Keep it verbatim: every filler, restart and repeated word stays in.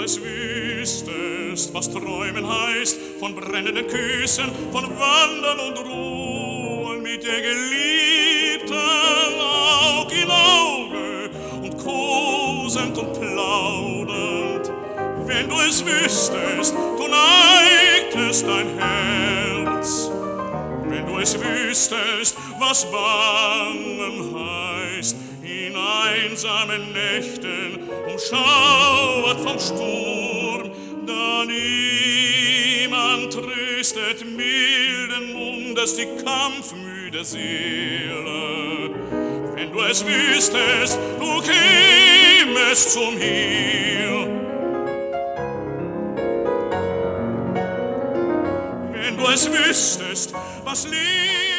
es wüsstest, was Träumen heißt, von brennenden Küssen, von Wandern und Ruhen mit der Geliebten Aug in Auge und kosend und plaudernd. Wenn du es wüsstest, du neigtest dein Herz. Wenn du es wüsstest, was Bangen heißt, in einsamen Nächten, umschauert vom Sturm, da niemand tröstet milden Mundes die kampfmüde Seele. Wenn du es wüsstest, du kämest zu mir. Wenn du es wüsstest, was Liebe